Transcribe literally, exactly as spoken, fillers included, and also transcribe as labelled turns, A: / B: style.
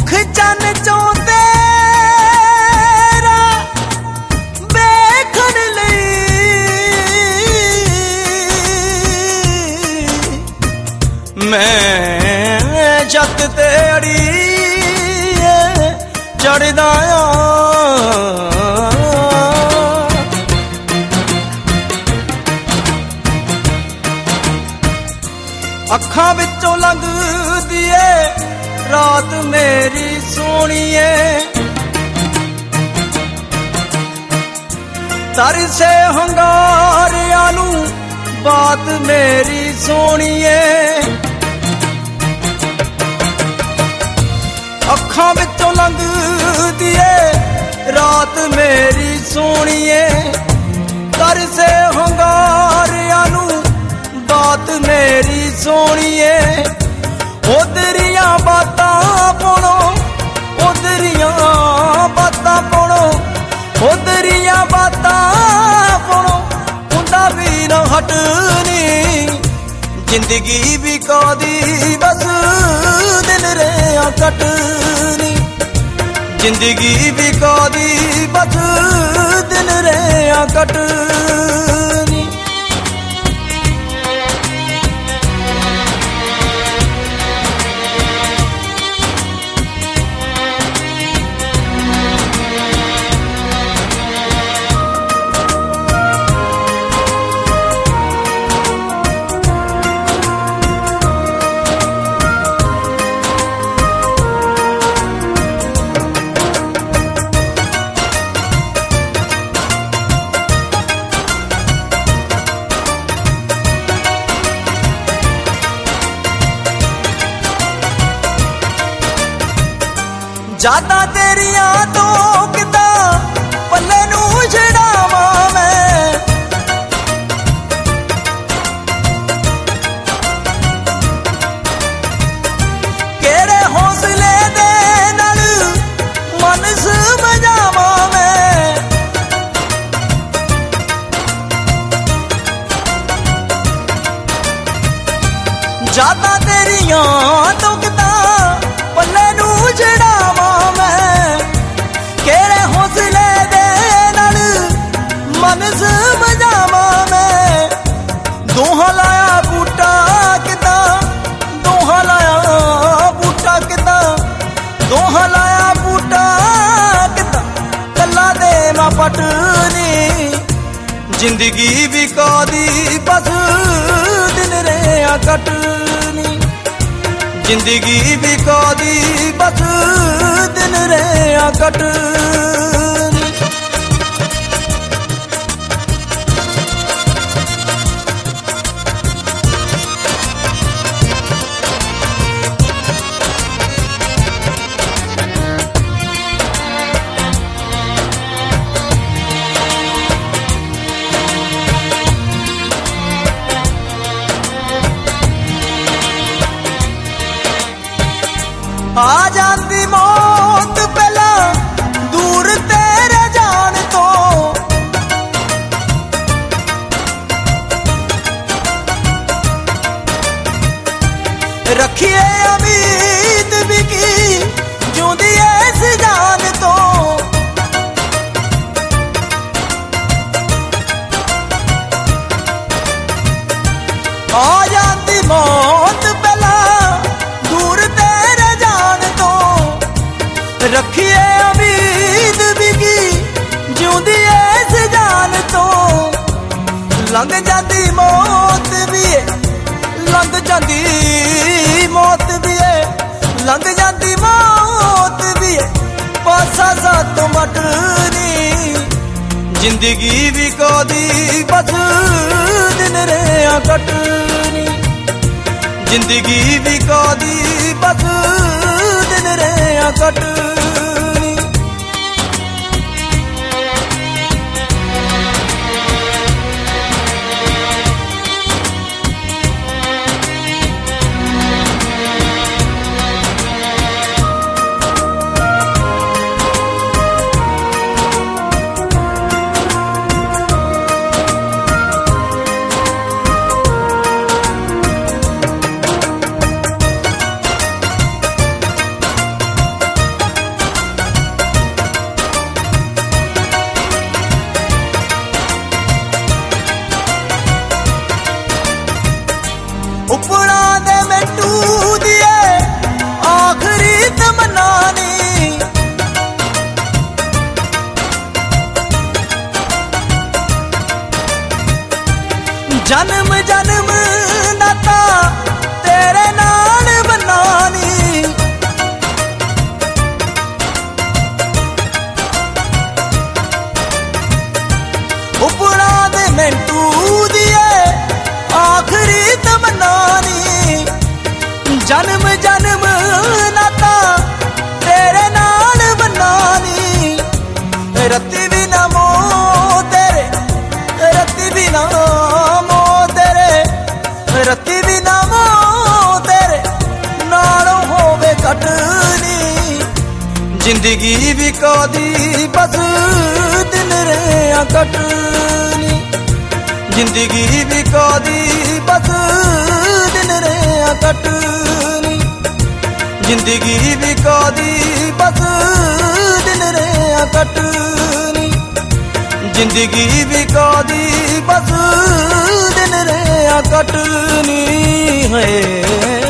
A: मुख चन चो तेरा देखण लई मैं छत ते अड़ीए चढ़दा आ अखां विचों लंघदी ए रात मेरी सोहणीए तरसे हंगारियां नूं बात मेरी सोहणीए अखां विचों लंघदी ए रात मेरी सोहणीए तरसे हंगारियां नूं बात मेरी सोहणीए उधरियां बातां पुणो उधरियां बातां पुणो उधरियां बातां पुणो उंदा भी न हटनी जिंदगी भी कौदी बस दिन रेया कटनी जिंदगी भी कौदी बस दिन रेया कटनी ज्यादा तेरिया तो किदा पल्ले नूं छड़ावां मैं केड़े हौसले दे नाल मन समझावां मैं ज्यादा तेरिया तो किदा पल्ले नूं छड़ावां केड़े हौसले दे नाल मन समझावां मैं दोहा लाया बूटा किदा दोहा लाया बूटा किदा दोहा लाया बूटा किदा कल्ला दे ना पटनी जिंदगी भी कौदी बस दिन रेया कटनी जिंदगी भी कौदी बस दिन रेया कटनी आ जाती मौत पहला दूर तेरे जान तो रखिए उम्मीद भी की जूंदी इस जान तो आ जाती मौत पहला दूर तेरे जान तो रखिए उम्मीद भी की जूंदी इस जान तो लंघ जाती मौत भी है लंघ जाती मौत भी है लंघ जाती मौत भी है पासा साथ मटनी जिंदगी भी कौदी बस दिन रेया कटनी जिंदगी भी कौदी बस दिन रेया कटनी जिंदगी भी कौदी बस दिन रेया कटनी, जिंदगी भी कौदी बस दिन रेया कटनी, जिंदगी भी कौदी बस दिन रेया कटनी, जिंदगी भी कौदी बस दिन रेया कटनी है।